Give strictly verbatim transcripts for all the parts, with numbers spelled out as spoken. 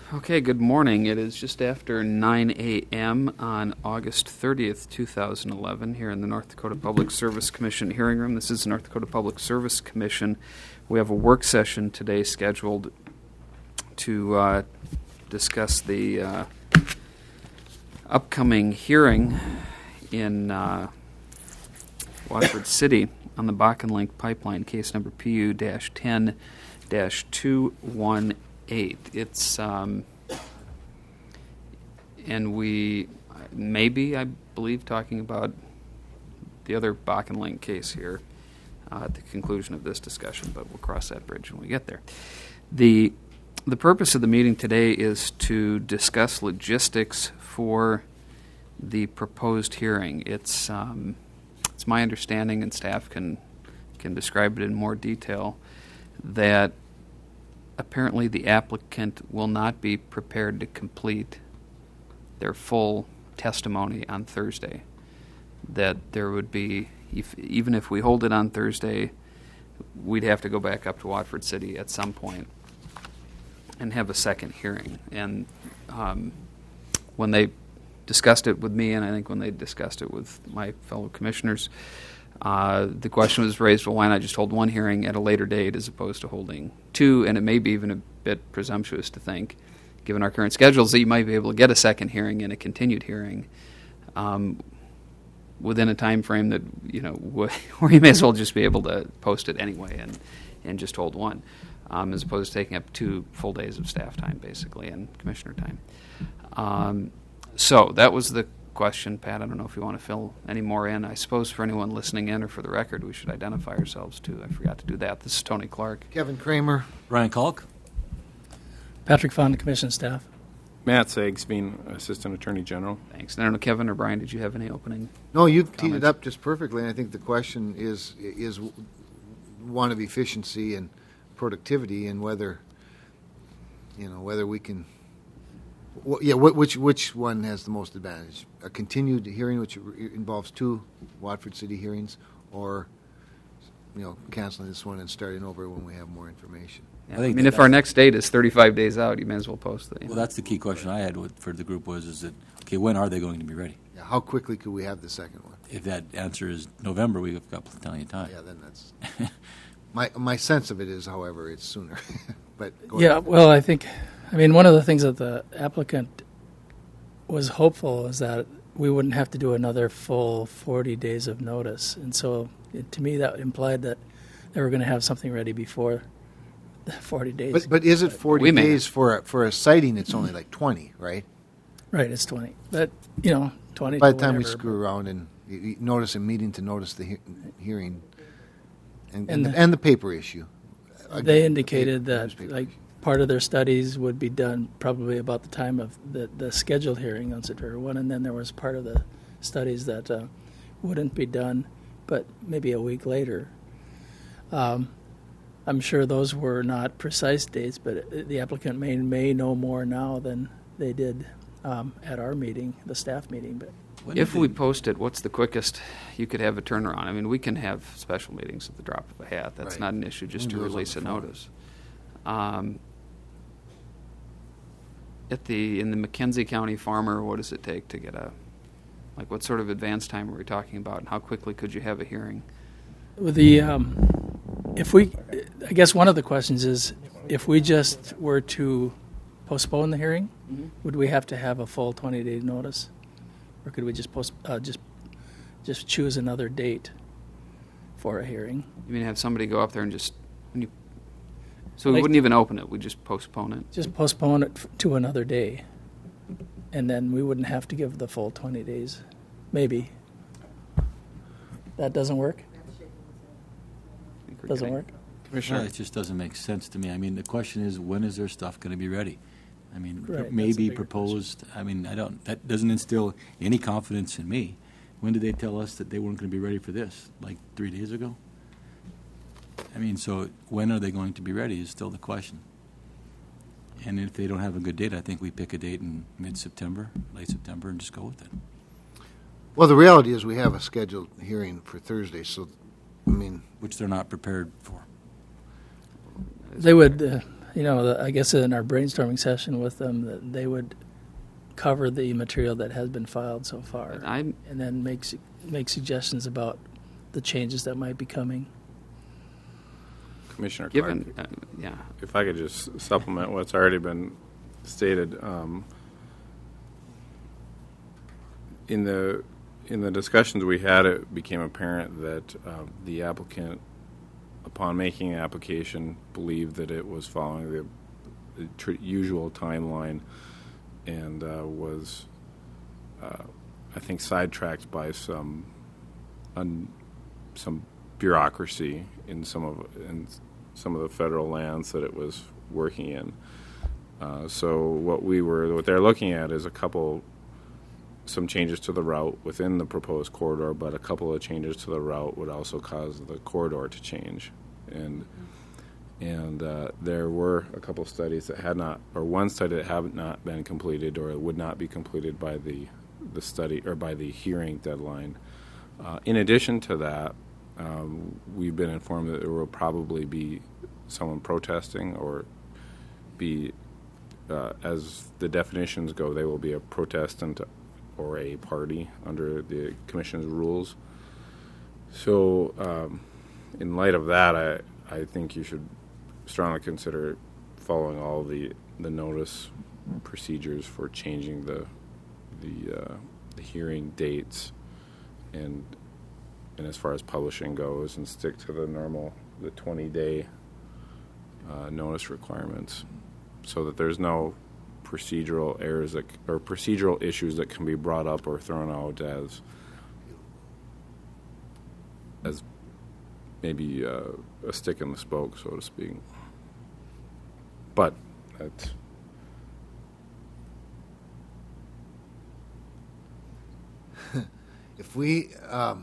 Okay, good morning. It is just after nine a.m. on August thirtieth, two thousand eleven, here in the North Dakota Public Service Commission hearing room. This is the North Dakota Public Service Commission. We have a work session today scheduled to uh, discuss the uh, upcoming hearing in uh, Watford City on the Bakken Link Pipeline, case number P U ten two one eight. It's um, and we maybe I believe talking about the other Bakken Link case here uh, at the conclusion of this discussion, but we'll cross that bridge when we get there. the The purpose of the meeting today is to discuss logistics for the proposed hearing. It's um, it's my understanding, and staff can can describe it in more detail, that apparently the applicant will not be prepared to complete their full testimony on Thursday. That there would be, if, even if we hold it on Thursday, we'd have to go back up to Watford City at some point and have a second hearing. And um, when they discussed it with me, and I think when they discussed it with my fellow commissioners, Uh, the question was raised, well, why not just hold one hearing at a later date as opposed to holding two? And it may be even a bit presumptuous to think, given our current schedules, that you might be able to get a second hearing and a continued hearing um, within a time frame that, you know, where you may as well just be able to post it anyway and, and just hold one, um, as opposed to taking up two full days of staff time, basically, and commissioner time. Um, so that was the question. Pat, I don't know if you want to fill any more in. I suppose for anyone listening in or for the record, we should identify ourselves too. I forgot to do that. This is Tony Clark. Kevin Kramer. Ryan Kalk. Patrick Fonda, Commission staff. Matt Sags, being Assistant Attorney General. Thanks. And I don't know, Kevin or Brian, did you have any opening No, you've comments? teed it up just perfectly, and I think the question is is one of efficiency and productivity, and whether, you know, whether we can. Well, yeah, which which one has the most advantage? A continued hearing, which involves two Watford City hearings, or, you know, canceling this one and starting over when we have more information? Yeah. I, I mean, if our next date is thirty-five days out, you may as well post it. Well, that's the key question I had with, for the group was, is that, okay, when are they going to be ready? Yeah, how quickly could we have the second one? If that answer is November, we've got plenty of time. Yeah, then that's... my my sense of it is, however, it's sooner. But go Yeah, ahead. well, I think, I mean, one of the things that the applicant was hopeful is that we wouldn't have to do another full forty days of notice. And so, it, to me, that implied that they were going to have something ready before the forty days. But, but is it forty We may days for a, for a sighting? It's only like twenty, right? Right, it's twenty. But, you know, twenty By to the time we whatever. screw around and you, you notice a meeting to notice the he- hearing and, and, And the, the- and the paper issue. They Again, indicated paper- that, newspaper like, issue. part of their studies would be done probably about the time of the, the scheduled hearing on September first, and then there was part of the studies that uh, wouldn't be done, but maybe a week later. Um, I'm sure those were not precise dates, but it, the applicant may may know more now than they did um, at our meeting, the staff meeting. But When If did we they- post it, what's the quickest you could have a turnaround? I mean, we can have special meetings at the drop of a hat. That's Right. not an issue, just We to can do those on release the a phone. notice. Um, at the in the McKenzie County Farmer, what does it take to get a, like, what sort of advance time are we talking about, and how quickly could you have a hearing? with the, um, if we, I guess one of the questions is, if we just were to postpone the hearing, would we have to have a full twenty-day notice, or could we just post, uh, just, just choose another date for a hearing? You mean have somebody go up there and just, when you, so we Like- wouldn't even open it, we'd just postpone it? Just postpone it f- to another day, and then we wouldn't have to give the full twenty days, maybe. That doesn't work? I think we're Doesn't getting- work? No, Commissioner, it just doesn't make sense to me. I mean, the question is, when is their stuff going to be ready? I mean, Right, it may that's a be bigger proposed. I mean, I don't. That doesn't instill any confidence in me. When did they tell us that they weren't going to be ready for this? Like three days ago? I mean, so when are they going to be ready is still the question. And if they don't have a good date, I think we pick a date in mid-September, late September, and just go with it. Well, the reality is we have a scheduled hearing for Thursday, so, I mean, Which they're not prepared for. They would, uh, you know, the, I guess in our brainstorming session with them, that they would cover the material that has been filed so far, I'm, and then make su- make suggestions about the changes that might be coming. Commissioner given, Clark, uh, yeah, if I could just supplement what's already been stated, um, in the in the discussions we had, it became apparent that uh, the applicant, upon making an application, believed that it was following the, the tr- usual timeline, and uh, was, uh, I think, sidetracked by some un, some bureaucracy in some of in some of the federal lands that it was working in. Uh, so what we were, what they're looking at is a couple, some changes to the route within the proposed corridor, but a couple of changes to the route would also cause the corridor to change. And and uh, there were a couple of studies that had not, or one study that had not been completed, or would not be completed by the the study or by the hearing deadline. Uh, in addition to that, um, we've been informed that there will probably be someone protesting, or be, uh, as the definitions go, they will be a protestant or a party under the commission's rules. So, um, in light of that, I I think you should strongly consider following all the the notice procedures for changing the the uh, the hearing dates, and and as far as publishing goes, and stick to the normal the twenty day uh, notice requirements, so that there's no procedural errors that, or procedural issues that can be brought up or thrown out as as maybe uh, a stick in the spoke, so to speak. But that's if we um,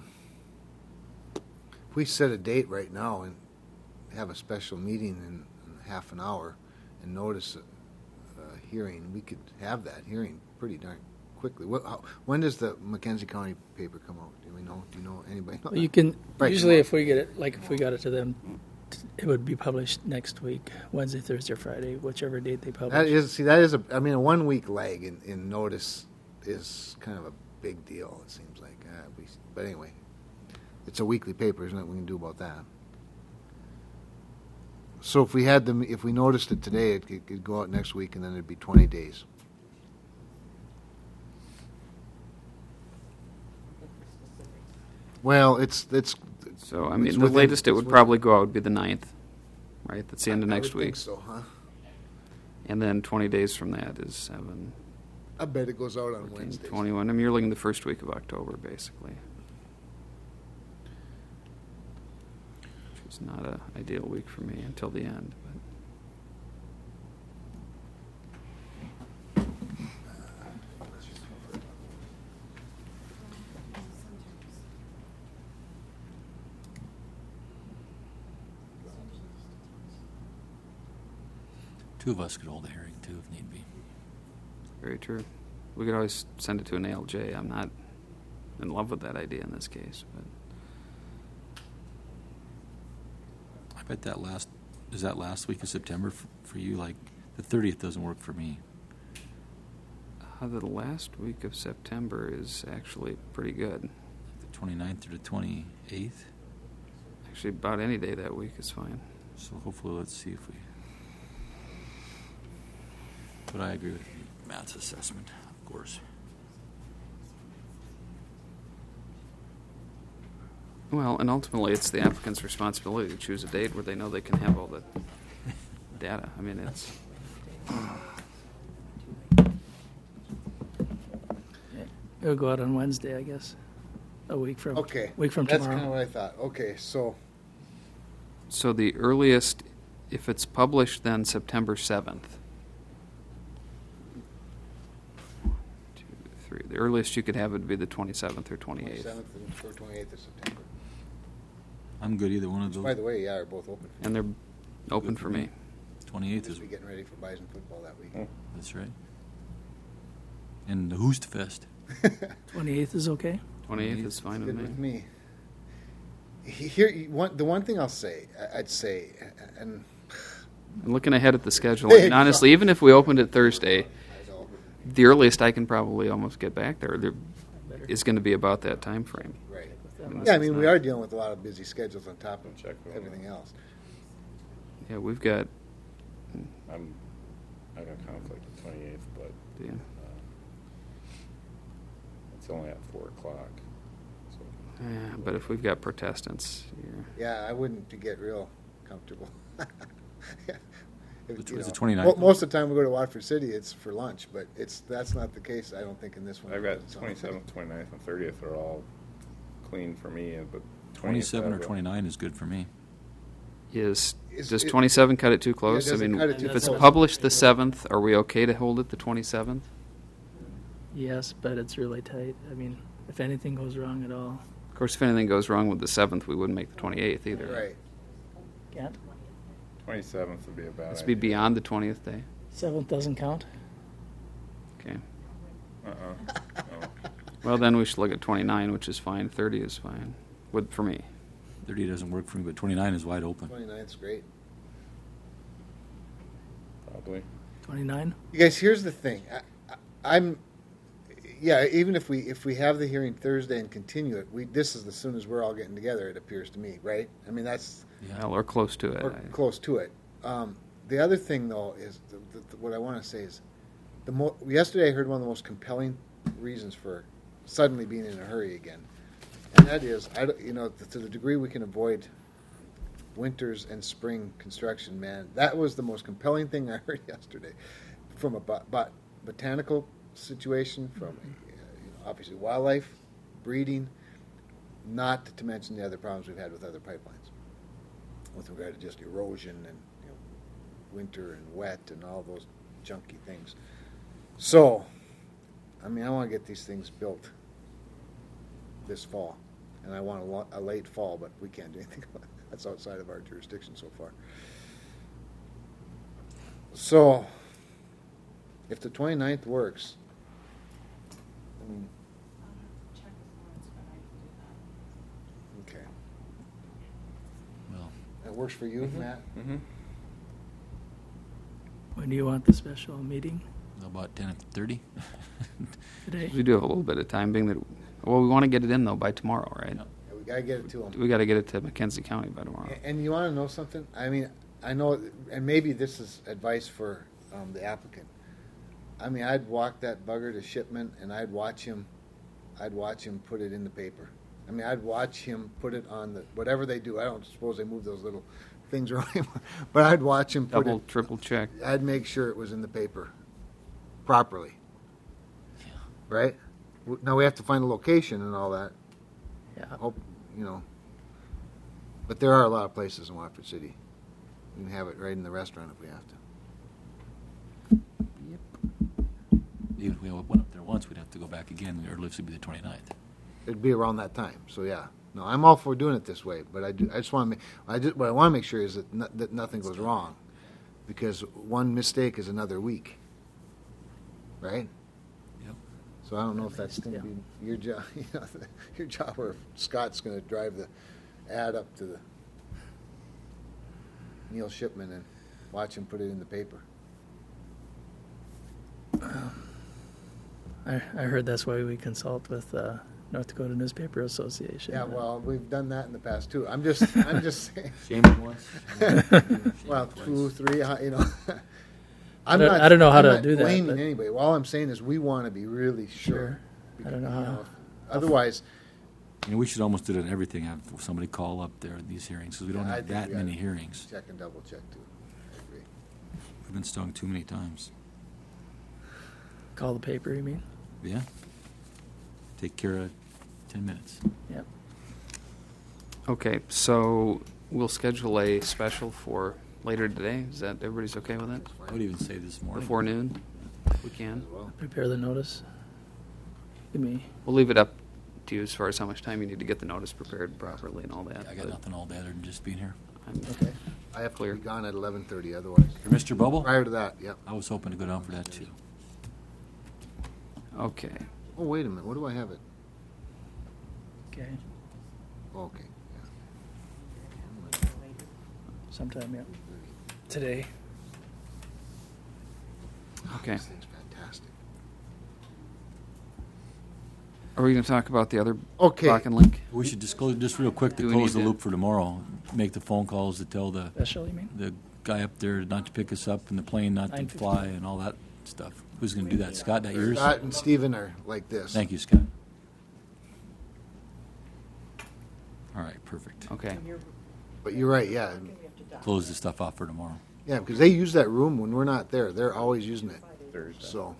if we set a date right now and have a special meeting in, in half an hour and notice a, a hearing, we could have that hearing pretty darn quickly. What, how, when does the Mackenzie County paper come out? Do we know? Do you know anybody? Well, you can Right. usually, if we get it, like if we got it to them, it would be published next week, Wednesday, Thursday, or Friday, whichever date they publish. That is, see, that is a, I mean, a one week lag in, in notice is kind of a big deal, it seems like. Uh, we, but anyway, it's a weekly paper, isn't it? We can do about that. So if we had them, if we noticed it today, it could, could go out next week, and then it'd be twenty days. Well, it's it's. so I mean, it's the within- latest it it's would within- probably go out would be the ninth, right? That's the end of I next would think week. so, huh? And then twenty days from that is seven, I bet it goes out on fourteen, Wednesdays. twenty-one. I mean, you're looking the first week of October, basically. Which is not an ideal week for me until the end. But Two of us could hold a hearing, too, if need be. very true. We could always send it to an A L J. I'm not in love with that idea in this case, but I bet that last, is that last week of September f- for you? Like, the thirtieth doesn't work for me. uh, the last week of September is actually pretty good. The twenty-ninth or the twenty-eighth. Actually, about any day that week is fine. So hopefully, let's see if we. But I agree with Matt's assessment, of course. Well, and ultimately, it's the applicant's responsibility to choose a date where they know they can have all the data. I mean, it's It'll go out on Wednesday, I guess, a week from Okay. week from That's tomorrow. kind of what I thought. Okay, so so the earliest, if it's published, then September seventh. Two, three. The earliest you could have it would be the twenty-seventh or twenty-eighth. twenty-seventh or twenty-eighth of September. I'm good either one of those. By the way, yeah, are both open. And they're open for me. twenty-eighth is, Just be getting ready for Bison football that week. that's right. And the Hoostfest. twenty-eighth is okay. twenty-eighth is fine with Good with me. me. He- Here, you- one, the one thing I'll say, I- I'd say, and And looking ahead at the schedule, Hey, and honestly, even if we opened it Thursday, the earliest I can probably almost get back there, there is going to be about that time frame. Right. Unless Yeah, I it's mean, we not- are dealing with a lot of busy schedules on top of Check with everything else. Yeah, we've got. I'm, I got a conflict the twenty-eighth, but Yeah. uh, it's only at four o'clock. So Yeah, but if we've got Protestants, you're, Yeah, I wouldn't to get real comfortable. If, Which you was the know, twenty-ninth? mo- Most of the time we go to Watford City, it's for lunch, but it's that's not the case, I don't think, in this one. I've got So- twenty-seventh, twenty-ninth, and thirtieth are all clean for me, and but twentieth, Twenty-seven I or will. twenty-nine is good for me. is Is does it- twenty-seven cut it too close? I does it mean, cut it too if it's close? published the seventh, are we okay to hold it the twenty-seventh? Yes, but it's really tight. I mean, if anything goes wrong at all, Of course, if anything goes wrong with the seventh, we wouldn't make the twenty-eighth either. Right. can't. twenty-seventh would be a bad Let's be idea. beyond the twentieth day. Seventh doesn't count. Okay. Uh-uh. No. Well, then we should look at twenty-nine, which is fine. thirty is fine, with for me. Thirty doesn't work for me, but twenty-nine is wide open. twenty-ninth's great. Probably. Twenty-nine. You guys, here's the thing. I, I, I'm, yeah. Even if we if we have the hearing Thursday and continue it, we this is as soon as we're all getting together. It appears to me, right? I mean, that's Well, or close to it. or I- close to it. Um, the other thing, though, is the, the, the, what I want to say is the mo- yesterday I heard one of the most compelling reasons for suddenly being in a hurry again, and that is, I don't- you know, to the degree we can avoid winters and spring construction, man, that was the most compelling thing I heard yesterday, from a bot- bot- botanical situation, from uh, you know, obviously wildlife, breeding, not to mention the other problems we've had with other pipelines, with regard to just erosion and you know, winter and wet and all those junky things. So, I mean, I want to get these things built this fall, and I want a, lo- a late fall, but we can't do anything about it. That's outside of our jurisdiction so far. So, if the twenty-ninth works, I mean, Check with Lawrence, but I can do that. okay, Well, that works for you, Matt? Mm-hmm. When do you want the special meeting? about ten thirty? Today. We do have a little bit of time, being that. Well, we want to get it in though by tomorrow, right? Yep. Yeah, we gotta get it to them. We got to get it to McKenzie County by tomorrow. A- And you want to know something? I mean, I know, and maybe this is advice for um, the applicant. I mean, I'd walk that bugger to Shipment, and I'd watch him. I'd watch him put it in the paper. I mean, I'd watch him put it on the whatever they do. I don't suppose they move those little things around, but I'd watch him put Double, it. triple check. I'd make sure it was in the paper properly. Right? W- Now we have to find a location and all that. Yeah. Hope, you know. But there are a lot of places in Watford City. We can have it right in the restaurant if we have to. Even if we went up there once, we'd have to go back again. The earliest would be the twenty-ninth. It'd be around that time. So yeah. No, I'm all for doing it this way, but I, do, I just want to make. I just, what I want to make sure is that no, that nothing goes wrong, because one mistake is another week. Right. Yep. So I don't know if that's going to Yeah. be your job, you know, your job, or if Scott's going to drive the ad up to the Neil Shipman and watch him put it in the paper. I, I heard that's why we consult with uh, North Dakota Newspaper Association. Yeah, well, we've done that in the past too. I'm just, I'm just saying. Shame once. Well, two, three, uh, you know. I don't- I don't know how I'm to not do that, blaming but- anybody. Well, all I'm saying is we want to be really sure. Sure. I don't know You how. if- Otherwise, You know, we should almost do it on everything. Have somebody call up there at these hearings because we don't Yeah, I have think that we gotta many hearings. check and double check too. I agree. We've been stung too many times. Call the paper, you mean? Yeah. Take care of ten minutes. Yep. Okay, so we'll schedule a special for later today. Is that everybody's okay with that? I would even say this morning. Before noon, if we can. As well. Prepare the notice. Give me. We'll leave it up to you as far as how much time you need to get the notice prepared properly and all that. I got but nothing all day other than just being here. I'm- Okay. I have to Clear. be gone at eleven thirty. Otherwise, For Mister Bubble, prior to that, yep. I was hoping to go down for that too. Okay. Oh, wait a minute. What do I have it? Okay. Okay. Sometime, yeah. Today. Okay. This thing's fantastic. Are we going to talk about the other Okay. Bach and Link? We should disclose, just real quick, to Do we close the need to- loop for tomorrow, make the phone calls to tell the, Special, you mean? the guy up there not to pick us up and the plane not to nine fifty. fly and all that stuff. Who's going to do that? Scott, that yours? Scott and Stephen are like this. Thank you, Scott. All right, perfect. Okay. But you're right, yeah. Close the stuff off for tomorrow. Yeah, because they use that room when we're not there. They're always using it. Thursday. So.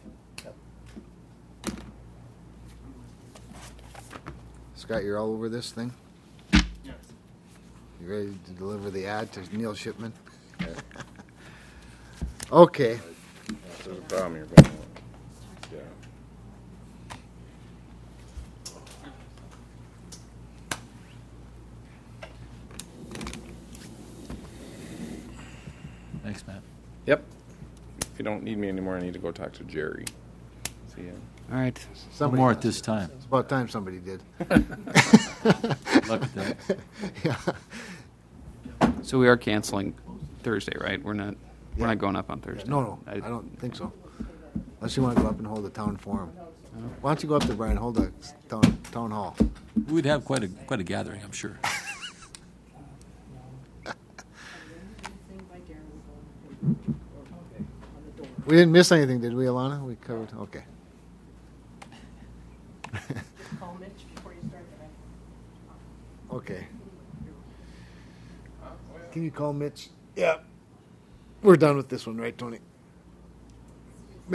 Scott, you're all over this thing? Yes. You ready to deliver the ad to Neil Shipman? Okay. There's a problem here, but yeah. Thanks, Matt. Yep. If you don't need me anymore, I need to go talk to Jerry. See ya. All right. No Somebody more has at this to. time. It's about time somebody did. Look at that. Yeah. So we are canceling Thursday, right? We're not. We're Yeah. not going up on Thursday. No, no, I don't think so. Unless you want to go up and hold a town forum. Why don't you go up there, Brian, hold a town, town hall? We'd have quite a quite a gathering, I'm sure. We didn't miss anything, did we, Alana? We covered, okay. Call Mitch before you start that. Okay. Can you call Mitch? Yeah. We're done with this one, right, Tony?